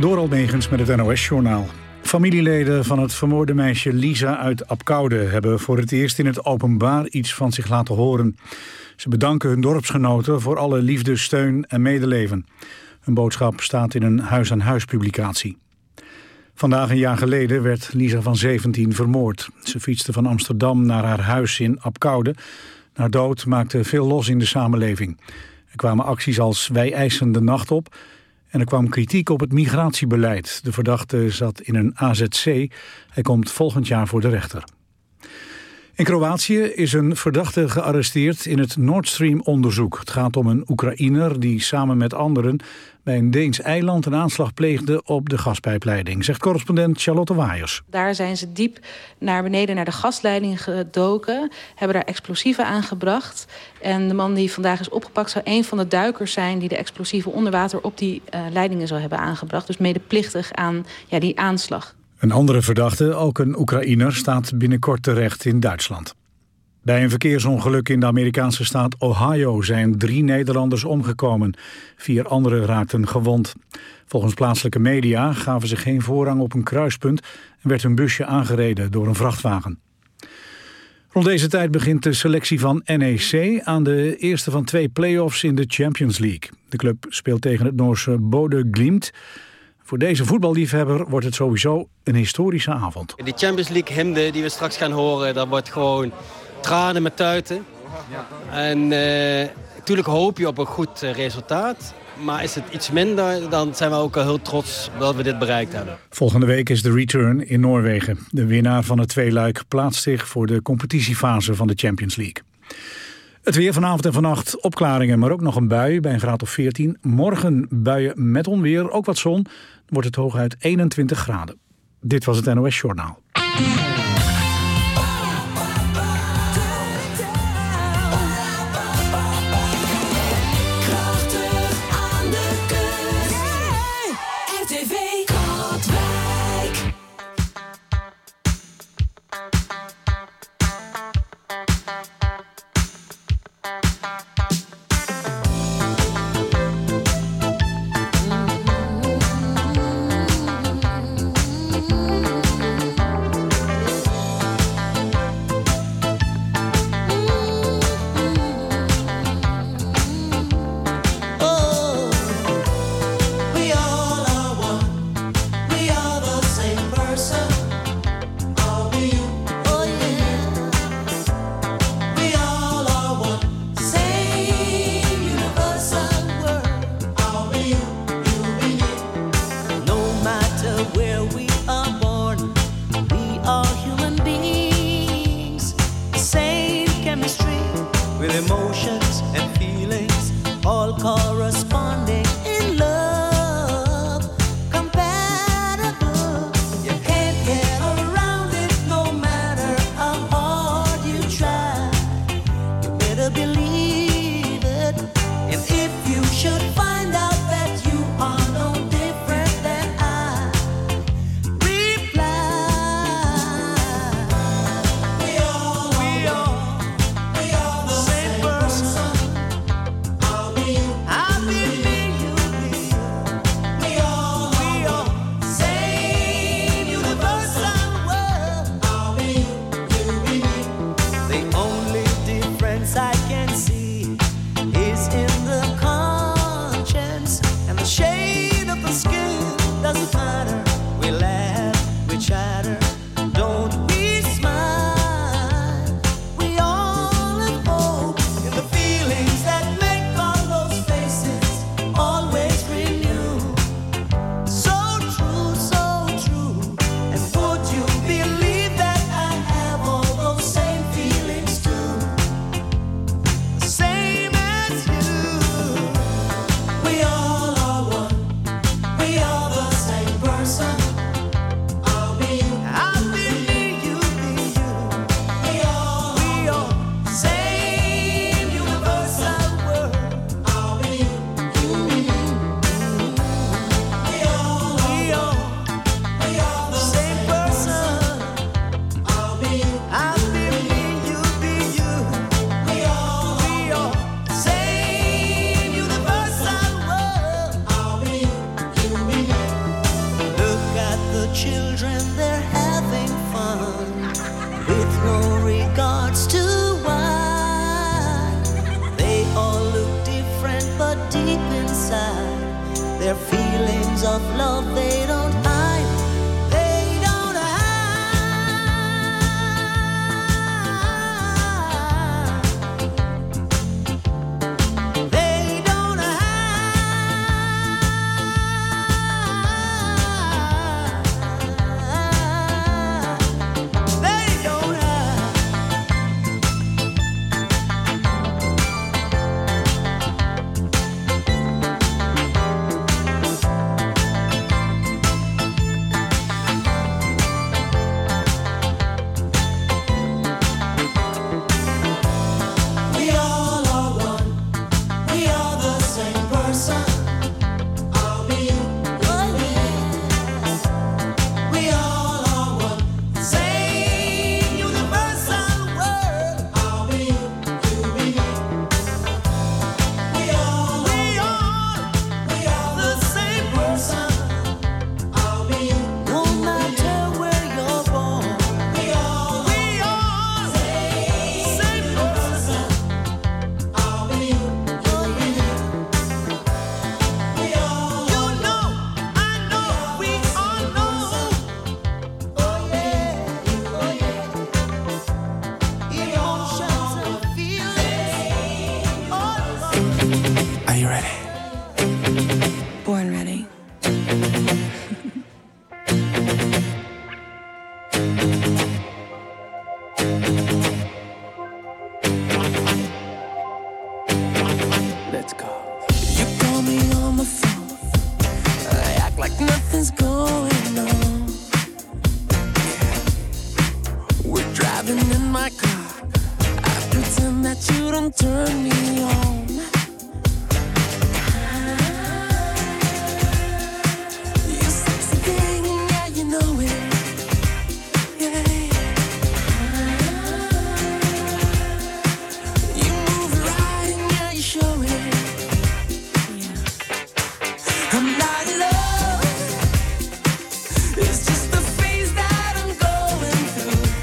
Door Almegens met het NOS-journaal. Familieleden van het vermoorde meisje Lisa uit Abcoude hebben voor het eerst in het openbaar iets van zich laten horen. Ze bedanken hun dorpsgenoten voor alle liefde, steun en medeleven. Hun boodschap staat in een huis-aan-huis publicatie. Vandaag een jaar geleden werd Lisa van 17 vermoord. Ze fietste van Amsterdam naar haar huis in Abcoude. Haar dood maakte veel los in de samenleving. Er kwamen acties als Wij eisen de nacht op. En er kwam kritiek op het migratiebeleid. De verdachte zat in een AZC. Hij komt volgend jaar voor de rechter. In Kroatië is een verdachte gearresteerd in het Nord Stream-onderzoek. Het gaat om een Oekraïner die samen met anderen bij een Deens eiland een aanslag pleegde op de gaspijpleiding, zegt correspondent Charlotte Waaiers. Daar zijn ze diep naar beneden naar de gasleiding gedoken, hebben daar explosieven aangebracht. En de man die vandaag is opgepakt zou een van de duikers zijn die de explosieven onder water op die leidingen zou hebben aangebracht. Dus medeplichtig aan die aanslag. Een andere verdachte, ook een Oekraïner, staat binnenkort terecht in Duitsland. Bij een verkeersongeluk in de Amerikaanse staat Ohio zijn 3 Nederlanders omgekomen. 4 anderen raakten gewond. Volgens plaatselijke media gaven ze geen voorrang op een kruispunt en werd hun busje aangereden door een vrachtwagen. Rond deze tijd begint de selectie van NEC aan de eerste van 2 play-offs in de Champions League. De club speelt tegen het Noorse Bodø Glimt. Voor deze voetballiefhebber wordt het sowieso een historische avond. Die Champions League hymne die we straks gaan horen, dat wordt gewoon tranen met tuiten. En natuurlijk hoop je op een goed resultaat. Maar is het iets minder, dan zijn we ook al heel trots dat we dit bereikt hebben. Volgende week is de return in Noorwegen. De winnaar van het tweeluik plaatst zich voor de competitiefase van de Champions League. Het weer vanavond en vannacht opklaringen, maar ook nog een bui bij een graad of 14. Morgen buien met onweer, ook wat zon. Dan wordt het hooguit 21 graden. Dit was het NOS Journaal. I've been regards to why they all look different, but deep inside their feelings of love they don't hide.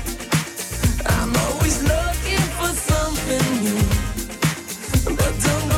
Don't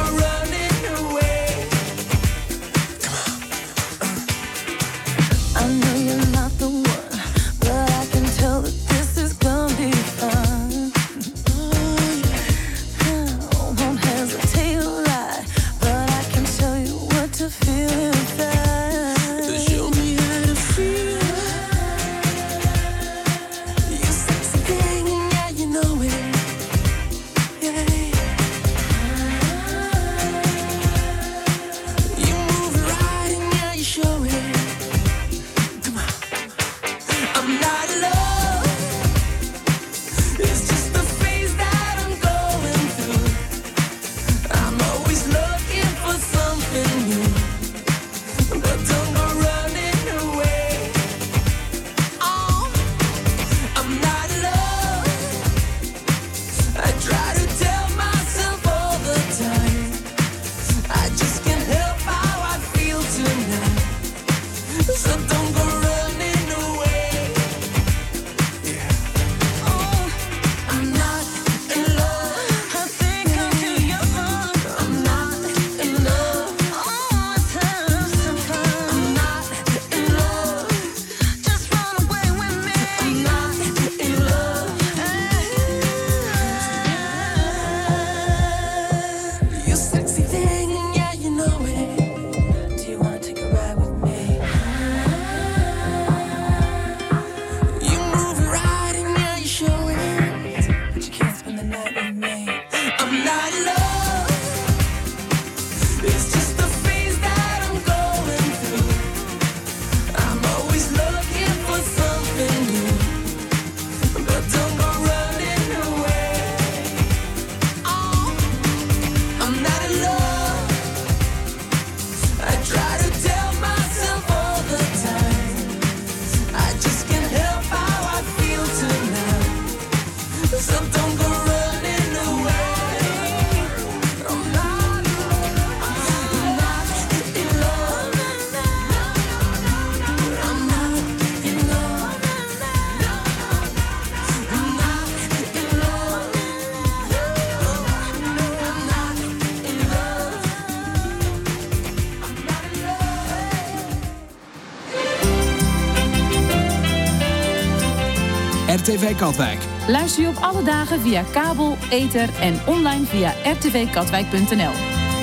RTV Katwijk. Luister je op alle dagen via kabel, ether en online via rtvkatwijk.nl.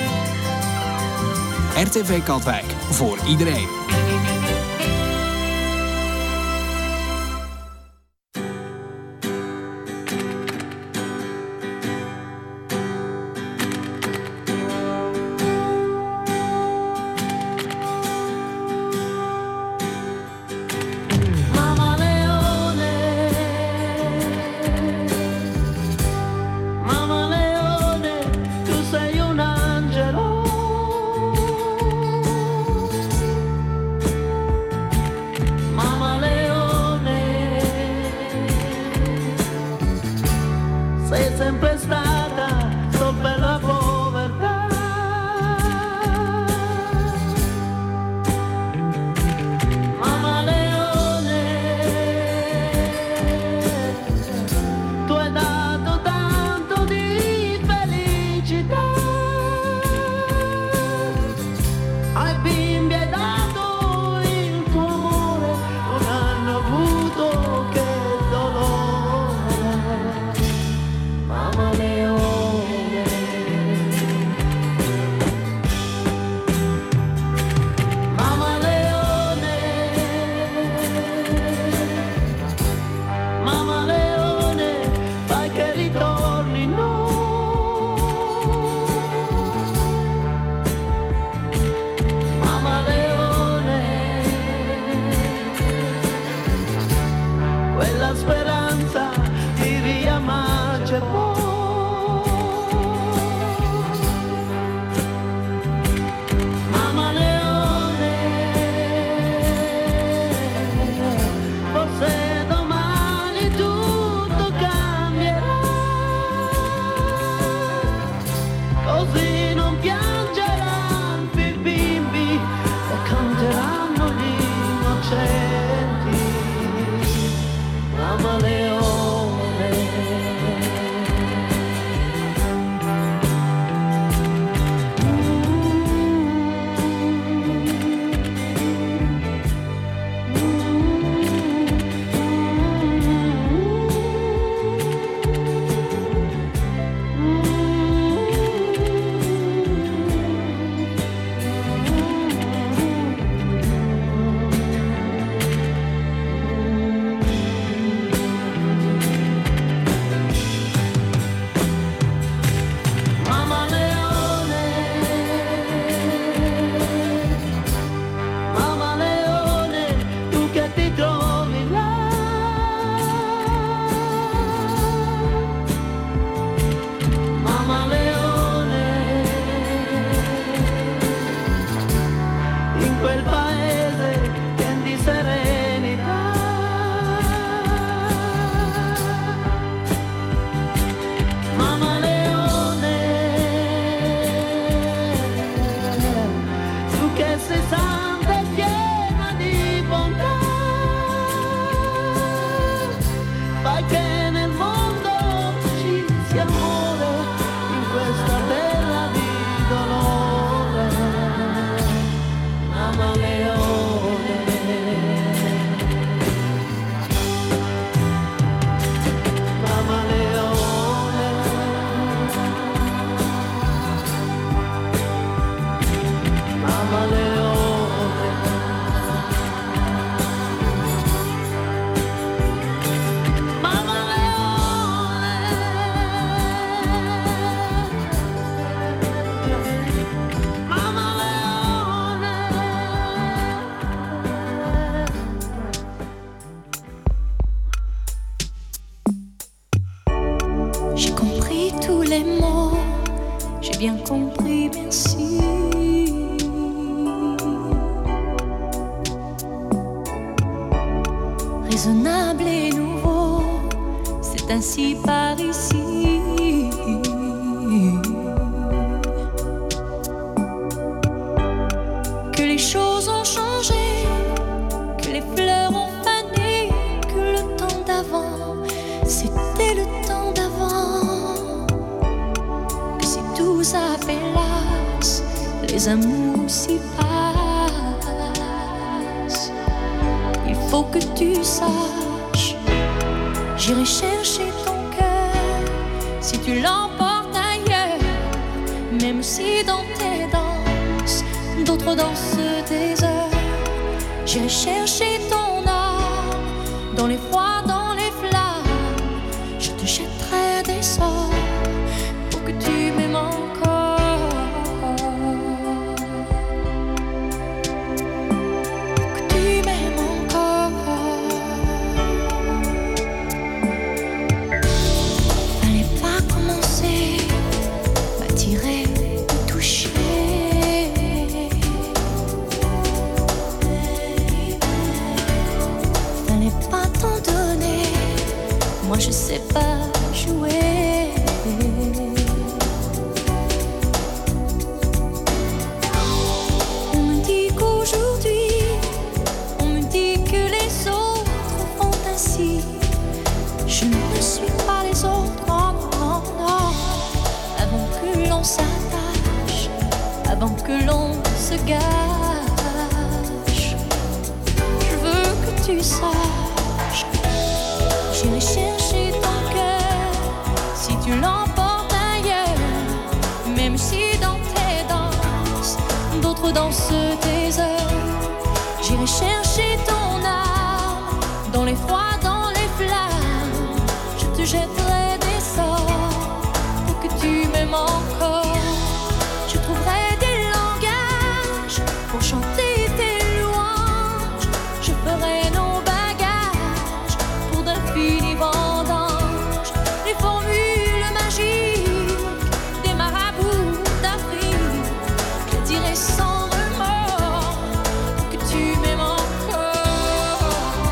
RTV Katwijk, voor iedereen. bien compris, merci. Raisonnable et nouveau, c'est ainsi par ici. Que les choses ont changé, que les fleurs ont fané, que le temps d'avant, c'était le temps d'avant. Que si tout s'appelasse, les amours s'y passent. Il faut que tu saches J'irai chercher ton cœur si tu l'emportes ailleurs, même si dans tes danses d'autres dansent des heures. J'irai chercher ton âme dans les froids, dans les flammes. Je te jetterai des sorts pour que tu m'aimes encore, pour que tu m'aimes encore. Fallait pas commencer à tirer, à toucher. Moi je sais pas jouer. On me dit qu'aujourd'hui, on me dit que les autres font ainsi. Je ne suis pas les autres, non, non, non. Avant que l'on s'attache, avant que l'on se gâche, je veux que tu saches. J'irai chercher ton cœur si tu l'emportes ailleurs, même si dans tes danses d'autres dansent tes heures. J'irai chercher ton âme dans les froids, dans les flammes. Je te jetterai des sorts pour que tu m'aimes encore. Je trouverai des langages pour chanter tes louanges. Je ferai nos bagages pour d'infinis vendanges. Les formules magiques des marabouts d'Afrique, je dirai sans remords que tu m'aimes encore.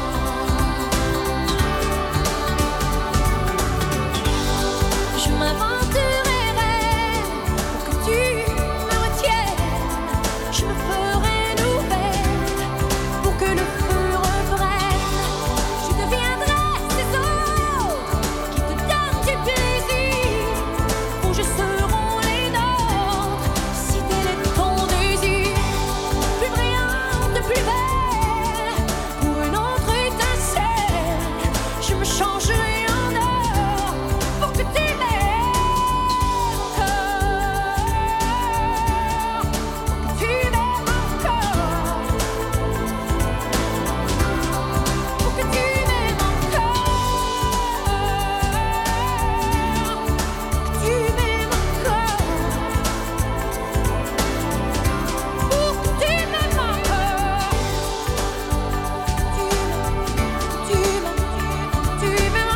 Je m'inventerai pour que tu me retiennes. Je me ferai nouvelle pour que le feu reprenne. Je deviendrai ces autres qui te donnent du plaisir. Vos jeux seront les nôtres si tel est ton désir. Plus brillante, plus belle, pour une autre étincelle, je me changerai en or pour que tu m'aimes encore, pour que tu m'aimes encore, pour que tu m'aimes encore, que tu m'aimes encore, pour que tu m'aimes encore, tu m'aimes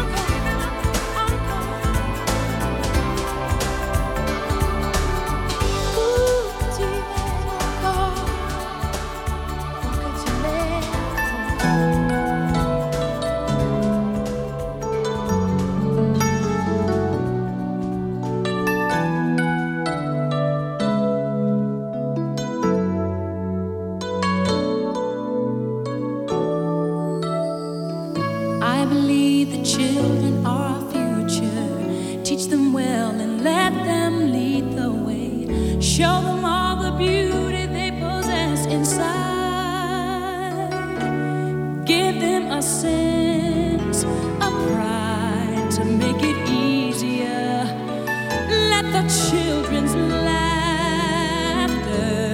I believe the children are our future. Teach them well and let them lead the way. Show them all the beauty they possess inside. Give them a sense of pride to make it easier. Let the children's laughter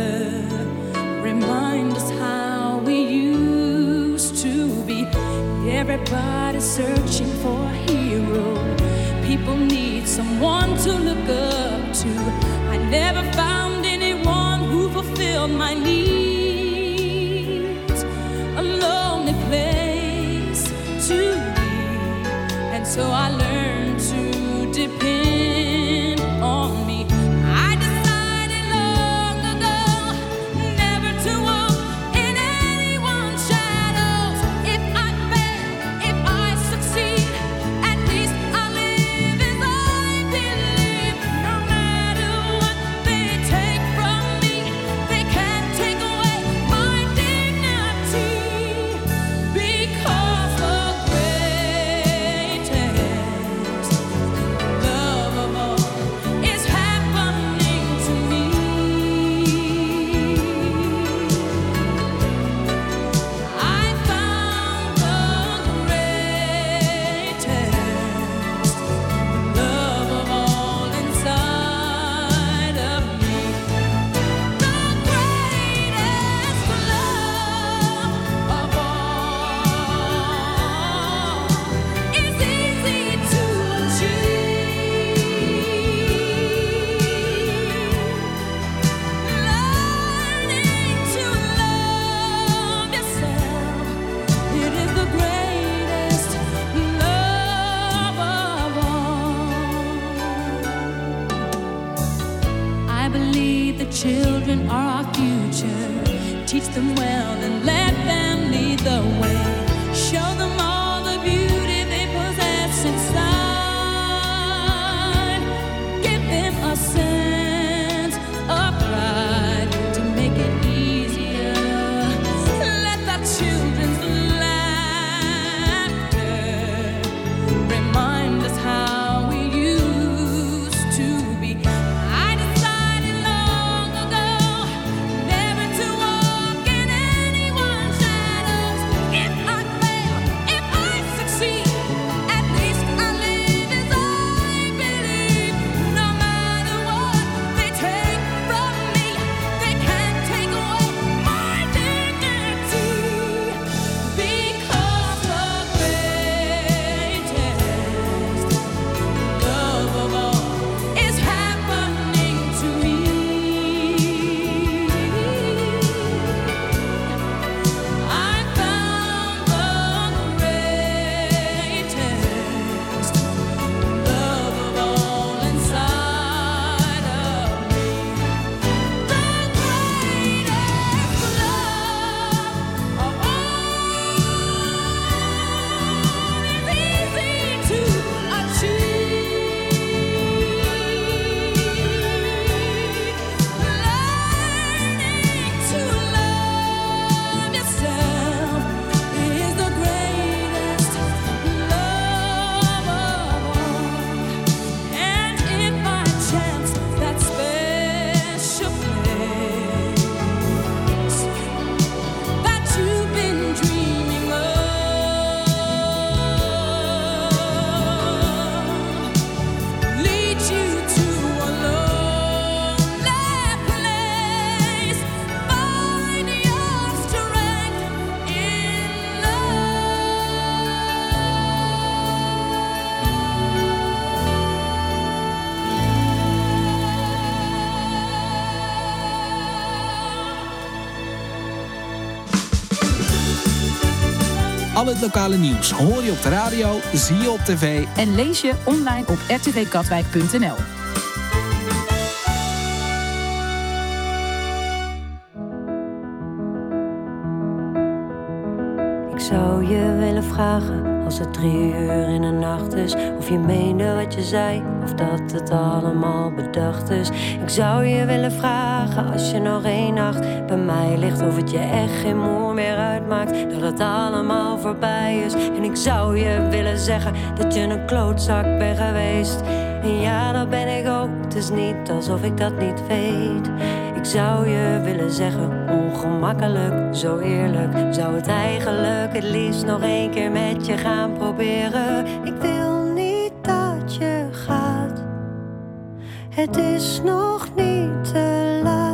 remind us how we used to be. Everybody's searching for a hero. People need someone to look up to. I never found anyone who fulfilled my needs. A lonely place to be, and so I learned to depend on me. I decided long ago never to walk in anyone's shadows. If I fail, if I succeed, at least I live as I believe. No matter what they take from me, they can't take away my dignity. Because the greatest the children are our future. Teach them well and let them lead the way. Show them all the beauty they possess inside. Give them a sense of pride to make it easier. Let the children's laughter remind us how we used to be. I decided long ago never to walk in anyone's shadows. If I fail, if I succeed, at least I live as I believe. No matter what they take from me, they can't take away my dignity. Because the greatest love of all is happening to me. I found the greatest love of all inside of me. The greatest love of all is easy to achieve. Learning to love yourself is the greatest love of all. And if by chance that special place that you've been dreaming of leads you to a lonely place, find your strength in Al het lokale nieuws hoor je op de radio, zie je op tv. En lees je online op rtvkatwijk.nl. Ik zou je willen vragen als het 3 uur in de nacht is, of je meende wat je zei, of dat het allemaal bedacht is. Ik zou je willen vragen als je nog 1 nacht bij mij ligt, of het je echt geen moer meer uitmaakt, dat het allemaal voorbij is. En ik zou je willen zeggen dat je een klootzak bent geweest. En ja, dat ben ik ook, het is niet alsof ik dat niet weet. Ik zou je willen zeggen, ongemakkelijk, zo eerlijk, zou het eigenlijk het liefst nog 1 keer met je gaan proberen. Ik wil niet dat je gaat, het is nog niet te laat.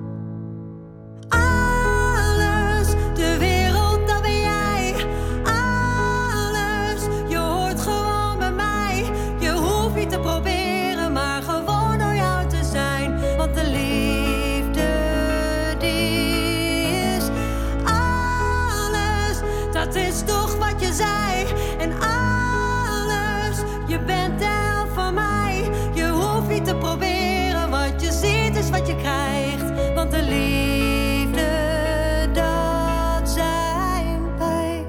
Alles, de wereld, dat ben jij. Alles, je hoort gewoon bij mij. Je hoeft niet te proberen, maar gewoon door jou te zijn. Want de liefde, die is alles. Dat is toch wat je zei. En alles, je bent de helft van mij. Je hoeft niet te proberen, wat je ziet is wat je krijgt. Want de liefde, dat zijn wij.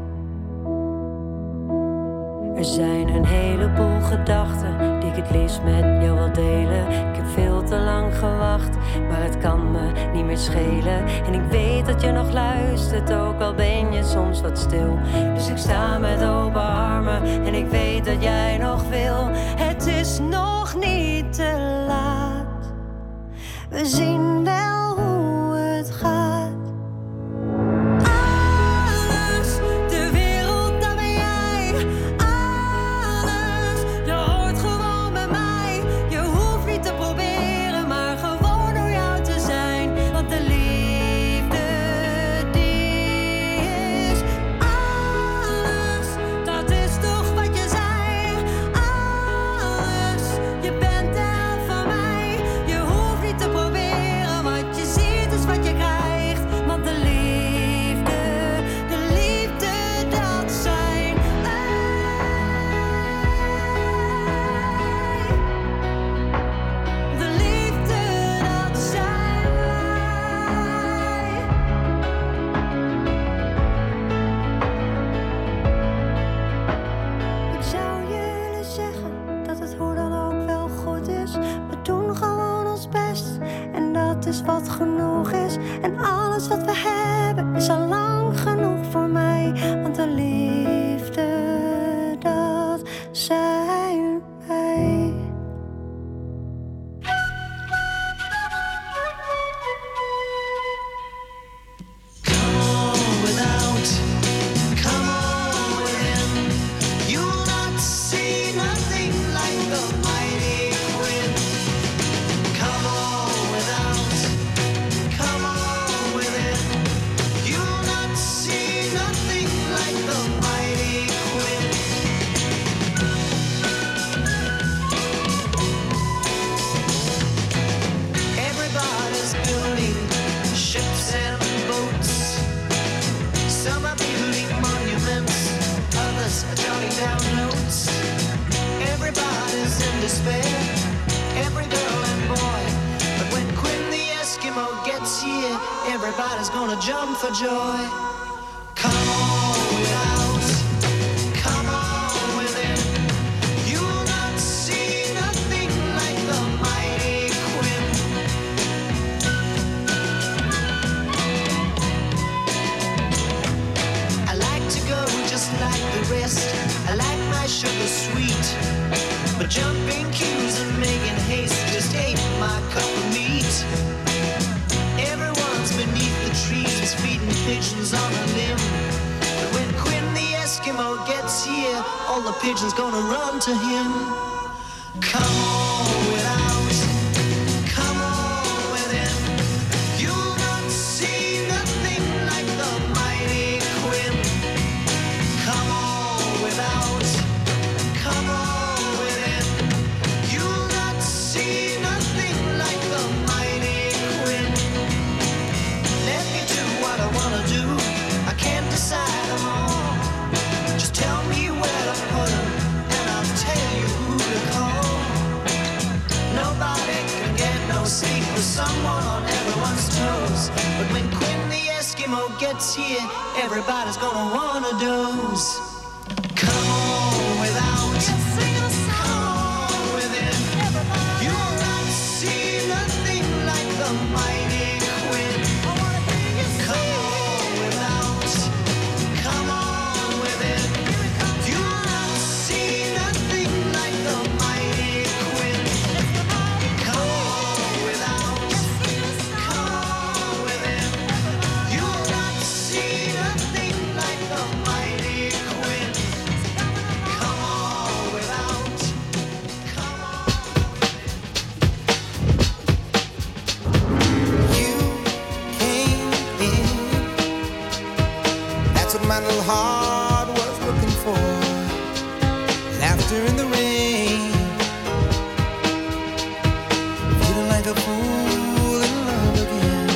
Er zijn een heleboel gedachten die ik het liefst met jou wil delen. Ik heb veel te lang gewacht, maar het kan me niet meer schelen. En ik weet dat je nog luistert, ook al ben je soms wat stil. Dus ik sta met open armen en ik weet dat jij nog wil. Het is nog niet te laat, we zien wel hoe het gaat. Alles, de wereld, dat ben jij. Alles, je hoort gewoon bij mij. Je hoeft niet te proberen, maar gewoon door jou te zijn. Want de liefde, die is alles. Dat is toch wat je zei. Alles, je bent de helft van mij. Je hoeft niet te proberen. is wat genoeg is. En alles wat we hebben is al lang genoeg voor mij. Want de liefde, dat zijn wij. Everybody's gonna jump for joy. Come on without, come on within. You'll not see nothing like the mighty Quinn. I like to go just like the rest. I like my sugar sweet, but jumping queues and making haste just ain't my cup of meat. Beneath the trees, feeding pigeons on a limb. But when Quinn the Eskimo gets here, all the pigeons gonna run to him. Come on without, come on within. You'll not see nothing like the mighty Quinn. Come on without, come on within. You'll not see nothing like the mighty Quinn. Let me do what I wanna do. I can't decide them all. Just tell me where to put them, and I'll tell you who to call. Nobody can get no sleep with someone on everyone's toes. But when Quinn the Eskimo gets here, everybody's gonna wanna doze. Come on without, come on within. You'll not see nothing like the mighty Quinn. Come on without, come on within. You'll not see nothing like the mighty Quinn. Come on without, come on within. You'll not see nothing like the mighty Quinn. Come on without, come on within. You came in. That's what my little heart was looking for. Laughter in the rain. Feeling like a fool in love again.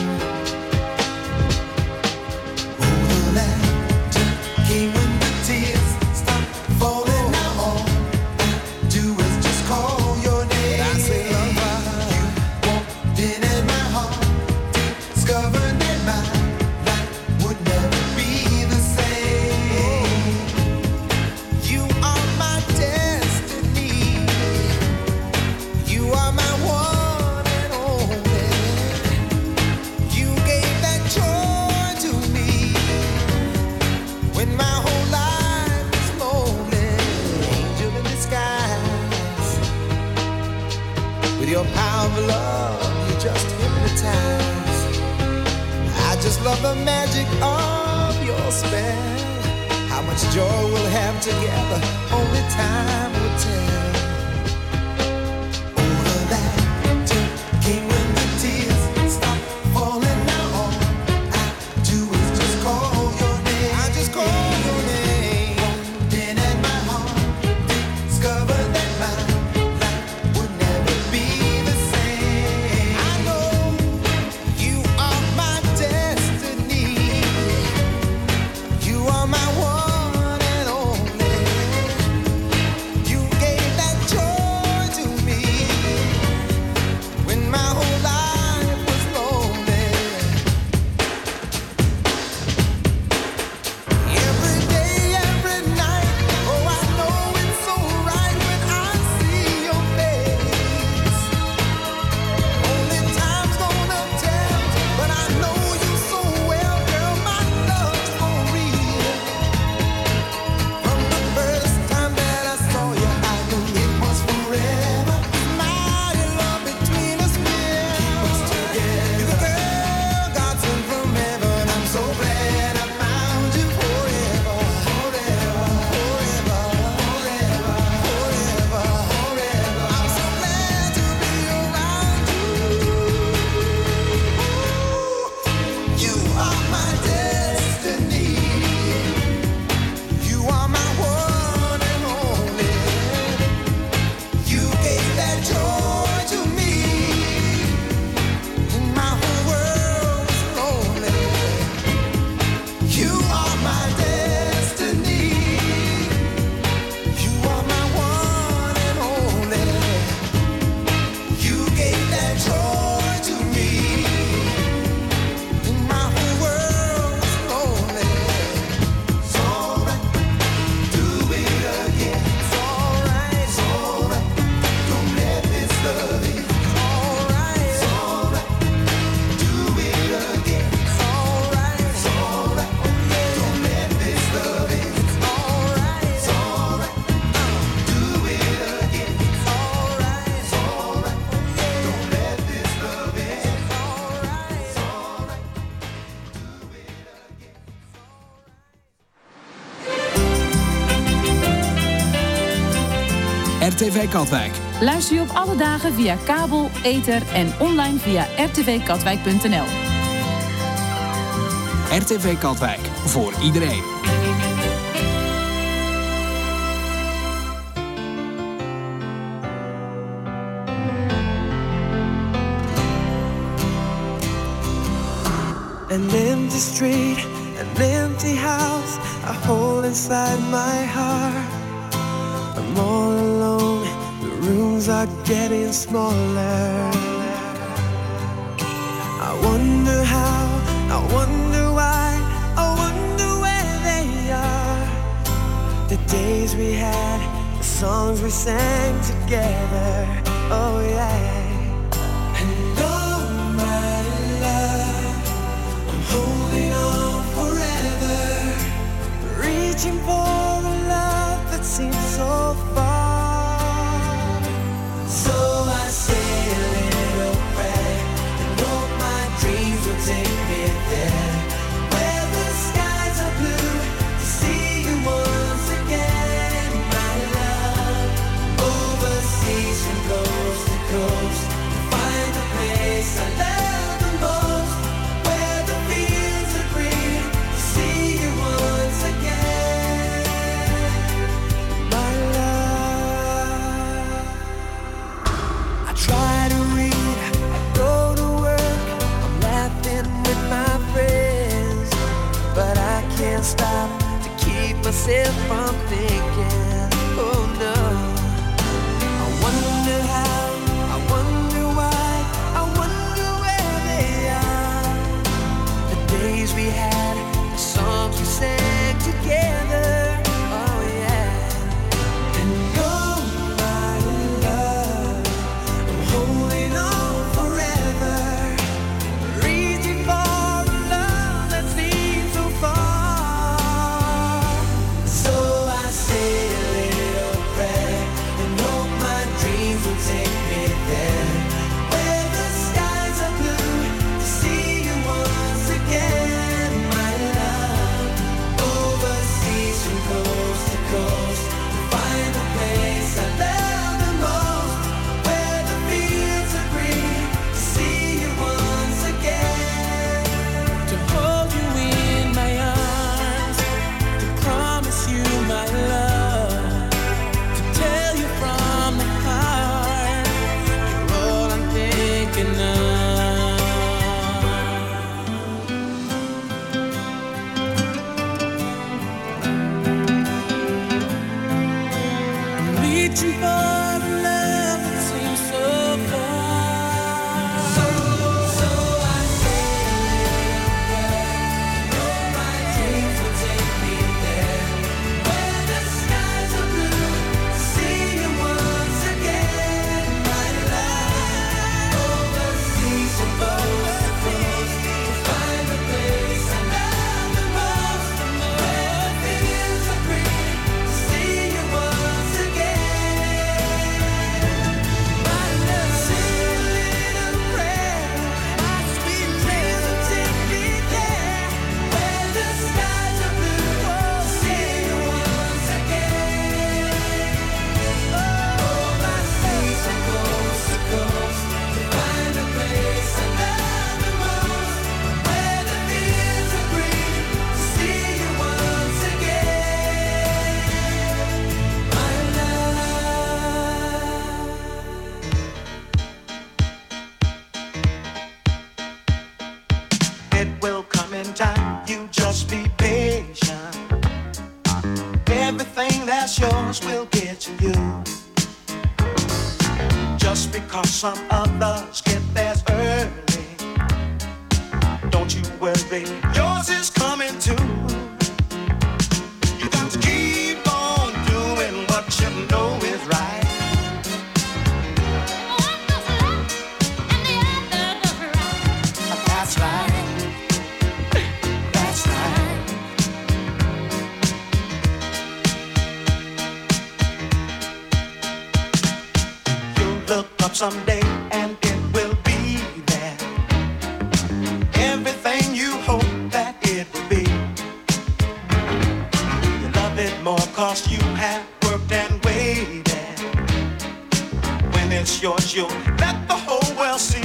Oh, the laughter came when the tears stopped falling. Now all I do is just call your name. I say, lover, you walked in and my heart discovered that my life would never be the same. You are my destiny. You are my one and only. You gave that joy to me when my whole life was lonely. Angel in disguise. With your power of love, you just hypnotize. I just love the magic of your spell. How much joy we'll have together, only time will tell. Oh, the laughter came when the tears stopped falling. Now all I do is just call your name. I just call your name. Then at my heart discovered that my life would never be the same. I know you are my destiny. You are my one and only. You gave that RTV Katwijk. Luister je op alle dagen via kabel, ether en online via rtvkatwijk.nl. RTV Katwijk, voor iedereen. An empty street, an empty house, a hole inside my heart. I'm all alone, the rooms are getting smaller. I wonder how, I wonder why, I wonder where they are. The days we had, the songs we sang together, oh yeah. And oh my love, I'm holding on forever, reaching for a love that seems so far. So I say a little prayer and hope my dreams will take me there, where the skies are blue, to see you once again, my love. Overseas from coast to coast, to find a place I love the most, where the fields are green, to see you once again, my love. I try to read, I go to work, I'm laughing with my friends, but I can't stop to keep myself from thinking, oh no. I wonder how, I wonder why, I wonder where they are. The days we had, the songs we sang together, oh yeah. And oh my love, I'm holding on forever, reaching for a love that seems so far. So I say a little prayer and hope my dreams will take me there, where the skies are blue, to see you once again, my love. Overseas from coast to coast, to find a place I love the most, where the fields are green, to see you once again, to hold you in my arms, to promise you my love, to tell you from the heart, you're all I'm thinking of. I'm reaching for a love that seems so far. So I say a little prayer, know my dreams will take me there, where the skies are blue, to see you once again, my love. Overseas from coast to coast, to find a place I love the most, where the fields are green, to see you once again, my love. Say a little prayer, my sweet dreams will take me there, where the skies are blue, to see you once again. Overseas from coast to coast, to find a place I love the most, where the fields are green, to see you once again, my love. It will come in time, you just be patient. Everything that's yours will get to you. Just because some others get theirs early, don't you worry, yours is coming too. You got to keep on doing what you know is right. That's right. That's right. You'll look up someday and it will be there. Everything you hope that it will be. You love it more 'cause you have worked and waited. yours, you'll let the whole world see.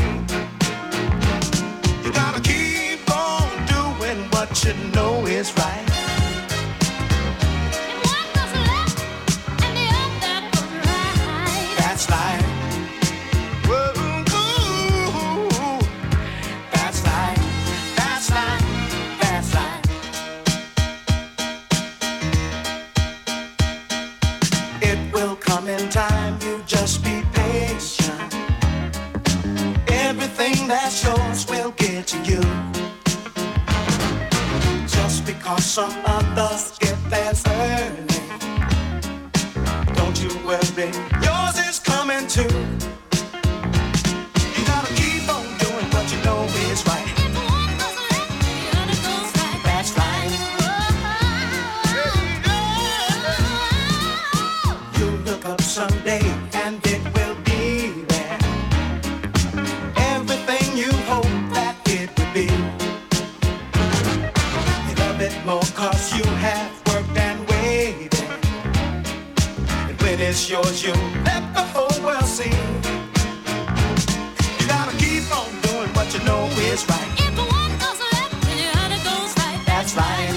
You gotta keep on doing what you know is right. That's life. In time, you just be patient. Everything that's yours will get to you. Just because some others get theirs early, don't you worry, yours is coming too. You gotta keep on doing what you know is right. That's right. Someday, and it will be there. Everything you hope that it will be. You love it more cause you have worked and waited. And when it's yours, you let the whole world see. You gotta keep on doing what you know is right. If the one goes left, then the other goes right. That's right.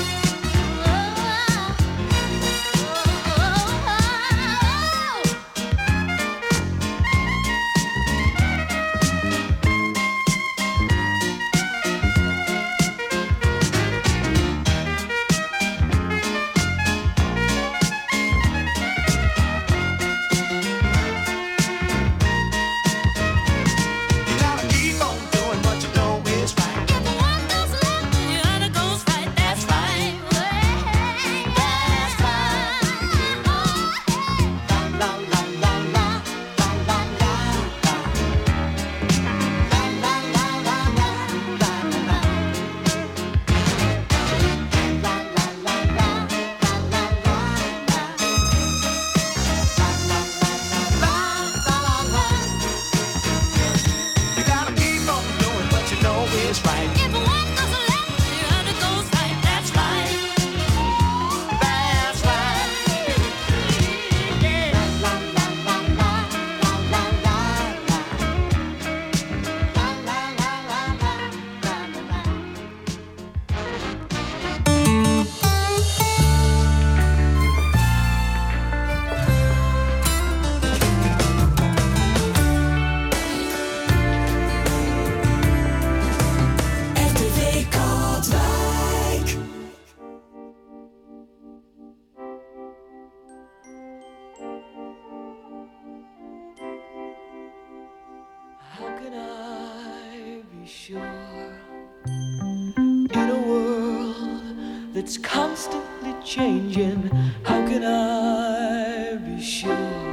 It's constantly changing. How can I be sure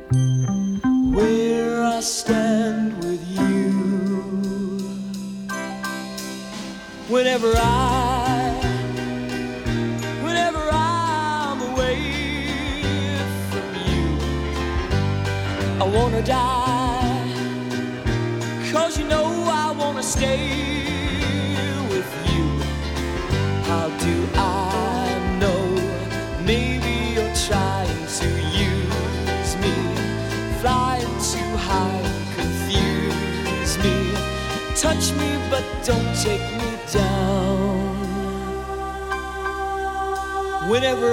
where I stand with you? Whenever I'm away from you, I wanna die, 'cause you know I wanna stay with you. How do I know? Maybe you're trying to use me, flying too high, confuse me. Touch me, but don't take me down. Whenever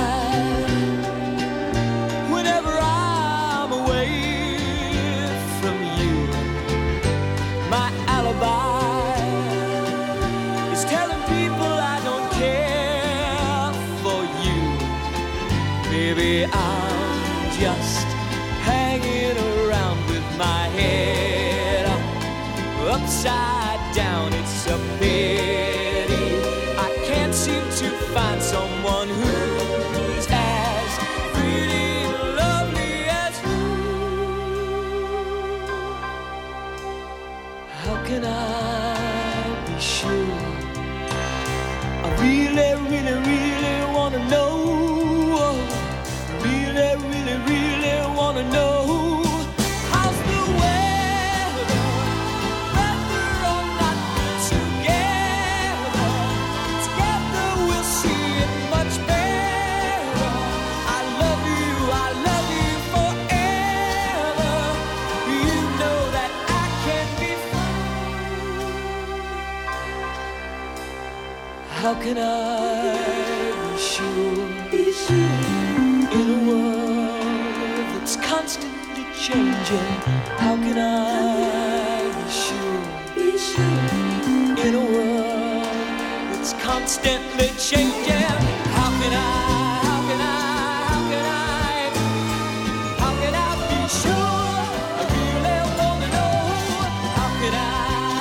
I'm away from you, my alibi is telling people I don't care for you. Maybe I'm just hanging around with my head upside down. It's a pity I can't seem to find someone who's as pretty and lovely as you. How can I be sure? I really, really, really wanna know. Really, really, really wanna know. How's the weather? Whether or not we're together, together we'll see it much better. I love you forever. How can I be sure in a world that's constantly changing? How can I be sure in a world that's constantly changing? How can I be sure? I really wanna know. How can I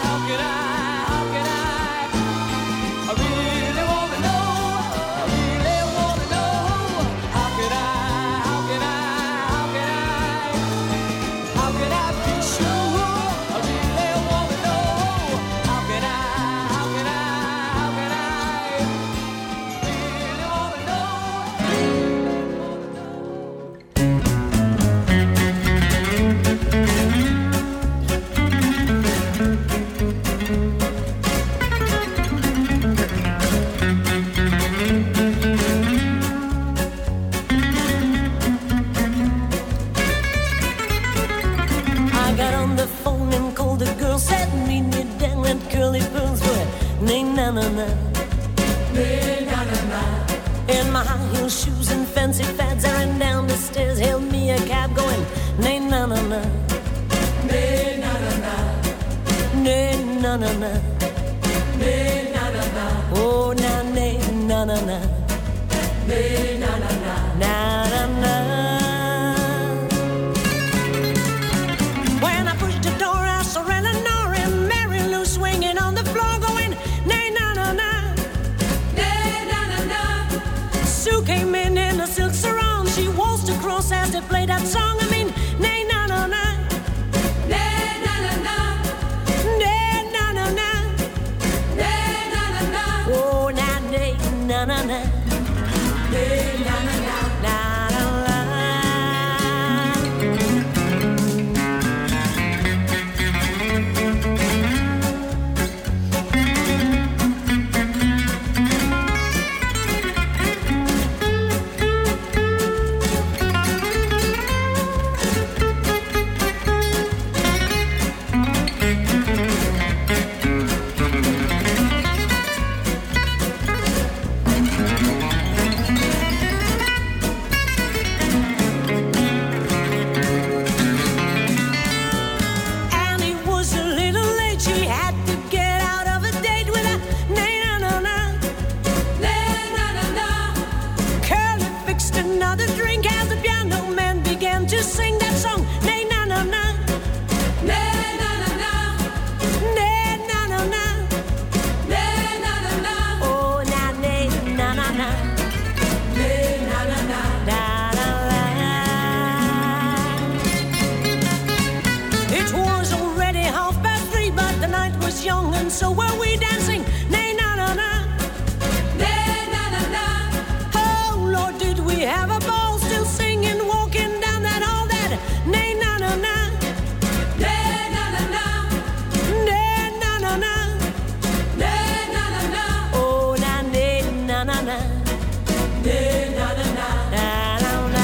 really wanna know. I really wanna know. How can I be sure? I really wanna know. How can I really wanna I got on the phone and called the girl, said meet me down at Curly Pearls, but nay na na na, nay na na na. In my high heel shoes and fancy fads, I ran down the stairs, hailed me a cab, going nay na na na, nay na na na, nay na na na, nay na na na. Oh na nay na na na, nay na na na, na na na. When I pushed the door, I saw Eleanor and Mary Lou swinging on the floor, going nay na na na, nay na na na. Sue came in a silk sarong, she waltzed across as they played that song. I mean, nay na na na, nay na na na, nay na na na, nay na na na. Oh na nay na na na, nay na na na, na na na. Young and so were we dancing, nay na na na, nay na na na. Oh Lord, did we have a ball, still singing, walking down that hall, that nay na na na, nay na na na, nay na na na, nay na na na. Oh na nay na na na, nay na na na, na na na.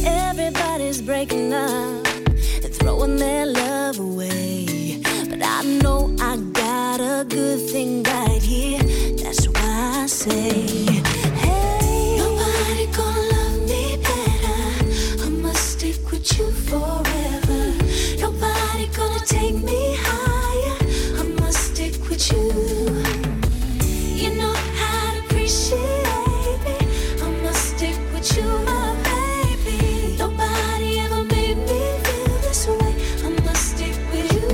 Everybody's breaking up and throwing their love away. But I know I got a good thing right here. That's why I say, hey, nobody gonna love me better. I must stick with you forever. Nobody gonna take me higher. I must stick with you. You know how to appreciate me. I must stick with you, my baby. Nobody ever made me feel this way. I must stick with you.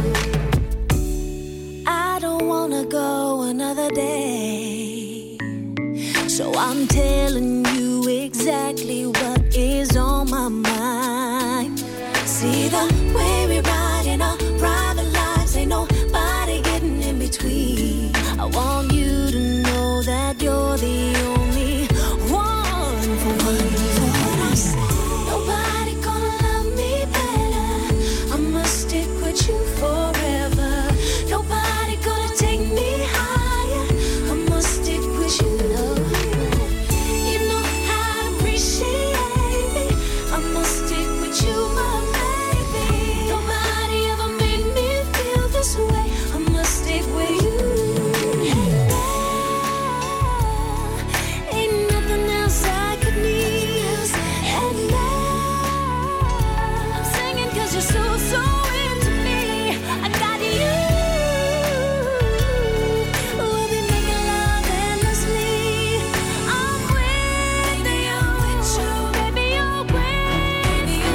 I don't wanna go another day, so I'm telling you exactly what is on my mind. See the way we ride in our private lives, ain't nobody getting in between. I want you to know that you're the only one for me. For what I say, nobody gonna love me better. I must stick with you forever. Nobody gonna take me higher. I must stick with you. You know how to appreciate me. I must stick with you, my baby. Nobody ever made me feel this way. I must stick with you. Ain't nothing else I could need. And now I'm singing 'cause you're so into me. I got you. We'll be making love endlessly. I'm with you, baby, you're with me.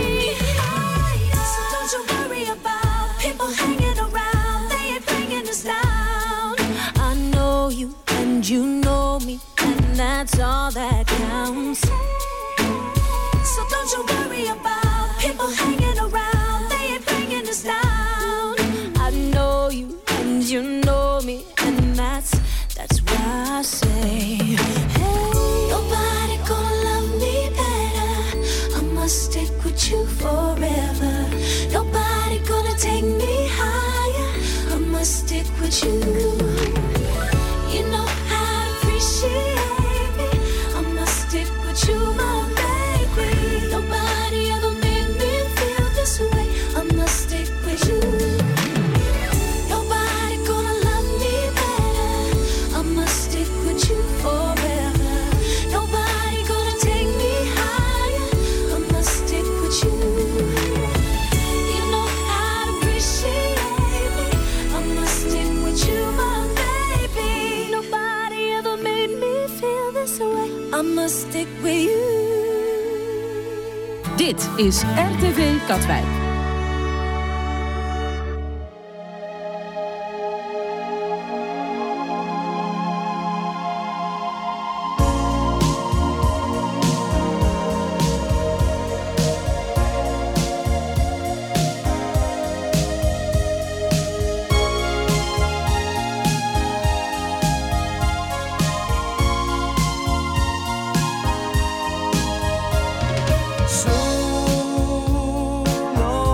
So don't you worry about people hanging around. They ain't bringing us down. I know you and you know me, and that's all that counts. So don't you worry about people hanging around. They ain't bringing us down. I know you and you know me, and that's why I say, hey, nobody gonna love me better. I must stick with you forever. Nobody gonna take me higher. I must stick with you. You know how to appreciate me. I must stick with you, my baby. Nobody ever made me feel this way. I must stick with you. Nobody gonna love me better. I must stick with you forever. Nobody gonna take me higher. I must stick with you. You know how to appreciate me. I must stick with you, my baby. Nobody ever made me feel this way. I must stick with you. Dit is RTV Katwijk. So long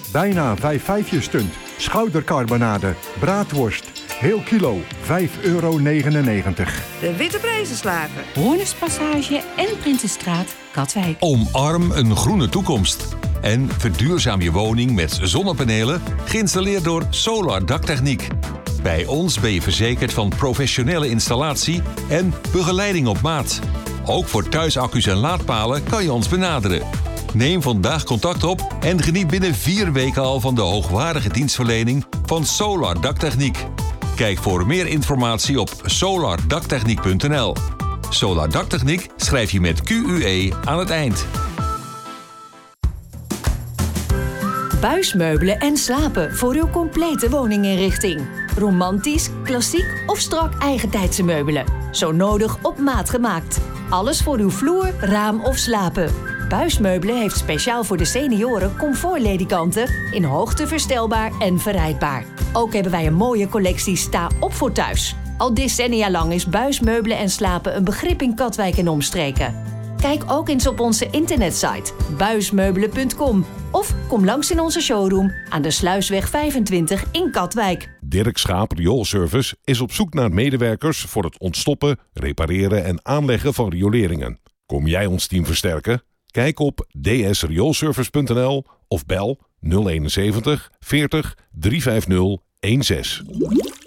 bijna 5-5 stunt, schoudercarbonade, braadworst. Heel kilo, €5,99. De Witte Prijzenslager. Hoornerspassage en Prinsenstraat, Katwijk. Omarm een groene toekomst. En verduurzaam je woning met zonnepanelen, geïnstalleerd door Solar Daktechniek. Bij ons ben je verzekerd van professionele installatie en begeleiding op maat. Ook voor thuisaccu's en laadpalen kan je ons benaderen. Neem vandaag contact op en geniet binnen 4 weken al van de hoogwaardige dienstverlening van Solar Daktechniek. Kijk voor meer informatie op solardaktechniek.nl. Solar Daktechniek schrijf je met QUE aan het eind. Buismeubelen en slapen voor uw complete woninginrichting. Romantisch, klassiek of strak eigentijdse meubelen. Zo nodig op maat gemaakt. Alles voor uw vloer, raam of slapen. Buismeubelen heeft speciaal voor de senioren comfortledikanten in hoogte verstelbaar en verrijdbaar. Ook hebben wij een mooie collectie sta op voor thuis. Al decennia lang is buismeubelen en slapen een begrip in Katwijk en omstreken. Kijk ook eens op onze internetsite buismeubelen.com of kom langs in onze showroom aan de Sluisweg 25 in Katwijk. Dirk Schaap Rioolservice is op zoek naar medewerkers voor het ontstoppen, repareren en aanleggen van rioleringen. Kom jij ons team versterken? Kijk op dsrioolservice.nl of bel 071 40 350 16.